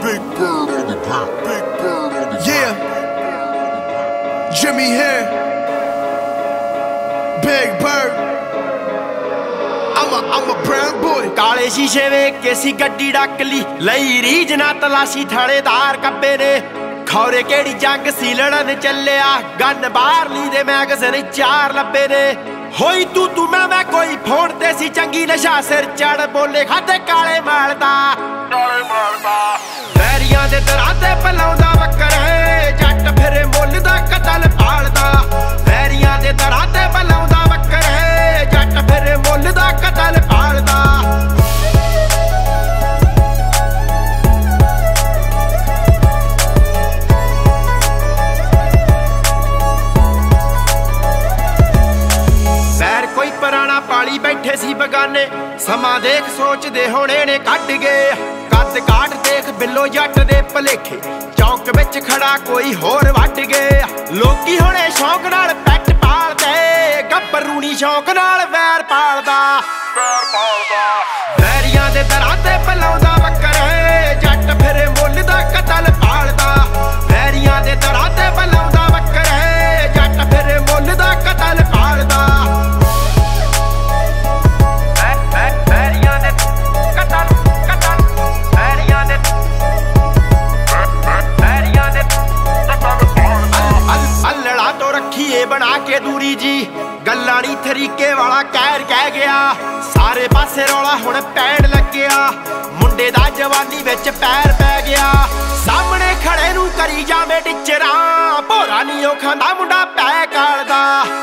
Big bird on the beat. Big bird on the beat. Yeah. Jimmy here. Big bird. I'm a brown boy. ਕਾਲੇ ਸ਼ੀਸ਼ੇ ਵੇਖ ਕੇ ਸੀ ਗੱਡੀ duck ਲਈ ਲਈ ਰੀਝ ਨਾ ਤਲਾਸ਼ੀ ਥਾਣੇਦਾਰ ਕੱਬੇ ਨੇ ਖੌਰੇ ਕਿਹੜੀ ਜੰਗ ਸੀ ਲੜਨ ਚੱਲਿਆ ਗਨ ਬਾਹਰਲੀ ਦੇ ਮੈਗਜ਼ੀਨ 4 ਲੱਭੇ ਨੇ ਹੋਈ ਤੂੰ ਮੈਂ ਕੋਈ ਫੋਨ ਤੇ ਸੀ ਚੰਗੀ ਨਸ਼ਾ ਸਿਰ ਚੜ ਬੋਲੇ ਖਾਦੇ ਕਾਲੇ ਮਾਲਦਾ ਵੈਰੀਆਂ ਦੇ ਦਰਾਂ ਤੇ ਪਲਾਉਂਦਾ ਬੱਕਰੇ ਜੱਟ ਫਿਰੇ ਮੁੱਲ ਦਾ ਕਤਲ ਪਾਲਦਾ ਵੈਰੀਆਂ ਦੇ ਦਰਾਂ ਤੇ ਪਲਾਉਂਦਾ ਬੱਕਰੇ ਜੱਟ ਫਿਰੇ ਮੁੱਲ ਦਾ ਕਤਲ ਪਾਲਦਾ ਕੋਈ ਪੁਰਾਣਾ ਪਾਲੀ ਬੈਠੇ ਸੀ ਬਗਾਨੇ ਸਮਾਂ ਦੇਖ ਸੋਚਦੇ ਹੋਣੇ ਨੇ ਕੱਢ ਗਏ ਕੱਦ ਕਾਟ ਦੇਖ ਬਿੱਲੋ ਜੱਟ ਦੇ ਭਲੇਖੇ ਚੌਂਕ ਵਿੱਚ ਖੜਾ ਕੋਈ ਹੋਰ ਵੱਟ ਗਏ ਲੋਕੀ ਹੁਣੇ ਸ਼ੌਂਕ ਨਾਲ ਪੈਟ ਪਾਲਦੇ ਗੱਭਰੂਣੀ ਸ਼ੌਂਕ ਨਾਲ ਵੈਰ ਪਾਲਦਾ ਵੈਰੀਆਂ ਦੇ ਦਰਾਂ ਤੇ ਪਲਾਉਂਦਾ ਬੱਕਰੇ ਜੱਟ ਫਿਰੇ ਮੁੱਲ ਦਾ ਕਤਲ ਪਾਲਦਾ ਵੈਰੀਆਂ ਦੇ ਦਰਾਂ ਤੇ ਪਲਾਉਂਦਾ ਬੱਕਰੇ ਜੱਟ ਫਿਰੇ ਮੁੱਲ ਦਾ ਕਤਲ ਪਾਲਦਾ ਬਣਾ ਕੇ ਦੂਰੀ ਜੀ ਗੱਲਾਂ ਨੀ ਤਰੀਕੇ ਵਾਲਾ ਕਹਿ ਗਿਆ ਸਾਰੇ ਪਾਸੇ ਰੌਲਾ ਹੁਣ ਪੈਣ ਲੱਗਿਆ ਮੁੰਡੇ ਦਾ ਜਵਾਨੀ ਵਿੱਚ ਪੈਰ ਪੈ ਗਿਆ ਸਾਹਮਣੇ ਖੜੇ ਨੂੰ ਕਰੀ ਜਾਵੇ ਟਿਚਰਾਂ ਭੋਰਾ ਨੀ ਉਹ ਖਾਂਦਾ ਮੁੰਡਾ ਪੈ ਕਾਲਦਾ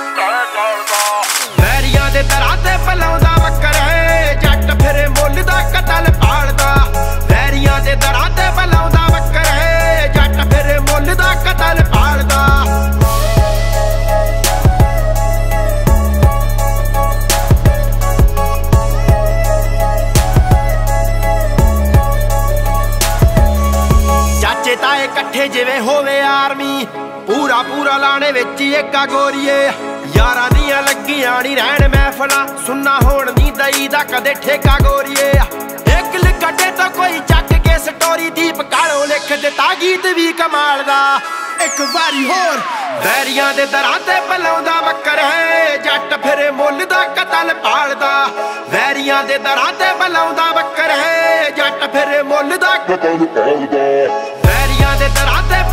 ਵੈਰੀਆਂ ਦੇ ਦਰਾਂ ਤੇ ਪਲਾਉਂਦਾ ਬੱਕਰੇ ਜੱਟ ਫਿਰੇ ਮੁੱਲ ਦਾ ਕਤਲ ਪਾਲਦਾ ਵੈਰੀਆਂ ਦੇ ਦਰਾਂ ਤੇ ਪਲਾਉਂਦਾ ਬੱਕਰੇ ਜੱਟ ਫਿਰੇ ਮੁੱਲ ਦਾ ਕਤਲ ਪਾਲਦਾ ਤਾਏ ਇਕੱਠੇ ਜਿਵੇਂ ਹੋਵੇ ਆਰਮੀ ਪੂਰਾ ਲਾਣੇ ਵਿੱਚ ਏਕਾ ਗੋਰੀਏ ਯਾਰਾਂ ਦੀਆਂ ਲੱਗੀਆਂ ਨੀ ਰਹਿਣ ਮਹਿਫਲਾਂ ਸੁਣਨਾ ਹੋਣ ਨੀ ਦਈ ਦਾ ਕਦੇ ਠੇਕਾ ਗੋਰੀਏ ਇੱਕ ਲਿਖੜੇ ਤੋਂ ਕੋਈ ਚੱਕ ਕੇ ਸਟੋਰੀ ਦੀਪ ਕਾਲੋਂ ਲਿਖ ਦਿੱਤਾ ਗੀਤ ਵੀ ਕਮਾਲ ਦਾ ਇੱਕ ਵਾਰੀ ਹੋਰ ਵੈਰੀਆਂ ਦੇ ਦਰਾਂ ਤੇ ਪਲਾਉਂਦਾ ਬੱਕਰੇ ਜੱਟ ਫਿਰੇ ਮੁੱਲ ਦਾ ਕਤਲ ਪਾਲਦਾ ਵੈਰੀਆਂ ਦੇ ਦਰਾਂ ਤੇ ਪਲਾਉਂਦਾ ਬੱਕਰੇ ਜੱਟ ਫਿਰੇ ਮੁੱਲ ਦਾ ਕਤਲ ਪਾਲਦਾ ਵੈਰੀਆਂ ਦੇ ਦਰਾਂ ਤੇ